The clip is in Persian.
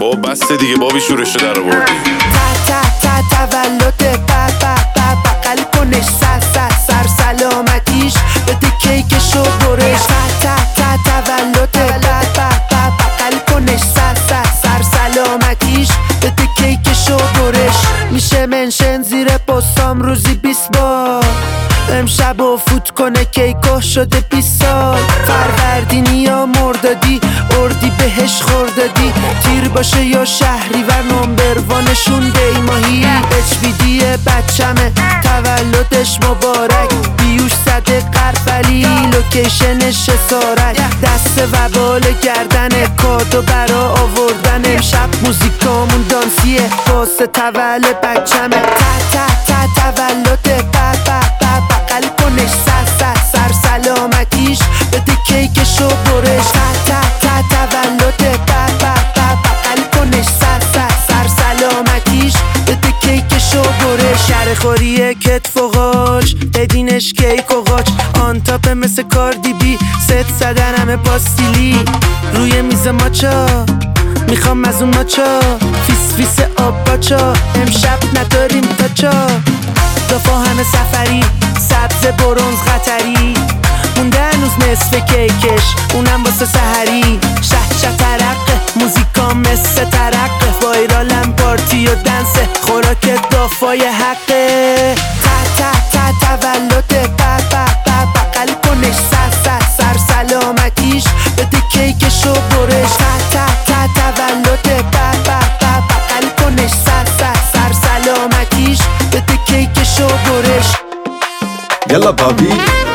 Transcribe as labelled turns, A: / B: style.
A: بابا بس دیگه بابی شورشو در آوردی.
B: تولد بغل کنش سر سلامتیش بده کیکشو برش. تولد بغل کنش سر سلامتیش بده کیکشو برش. میشه منشن زیر پستام روزی 20 بار. امشب و فوت کنه کیکو شده 20 سال. فروردینی یا مردادی اردی بهش خوردادی. تیر باشه یا شهری و نمبروانشون دیماهی. HBD بچمه تولدش مبارک. بیوش زده قرفلی لوکیشنش سارک. دست وبال گردن کادو برا آوردن. امشب موزیکامون دانسیه واسه تولد بچمه. تولد بغل کنش سر سلامتیش بده کیکشو برش. تولد بغل کنش سر سلامتیش بده کیکشو برش. شرخوری کتف و قاچ بدینش کیک و قاچ. آن تاپ مثل کاردی بی ست زدن همه پاستیلی. روی میز ماچا میخوام از اون ماچا. فیس آب باچا امشب نداریم تاچا. دافا همه سفری سبز برونز قطری. مونده هنوز نصف کیکش اونم واسه سحری. شه ترقه موزیکا مثل ترقه. وایرالم پارتی و دنسه خوراک دافای حقه. تولد بغل کنش سر سلامتیش بده کیکشو برش. تولد بغل کنش سر سلامتیش بده کیکشو برش.
C: يلا بابي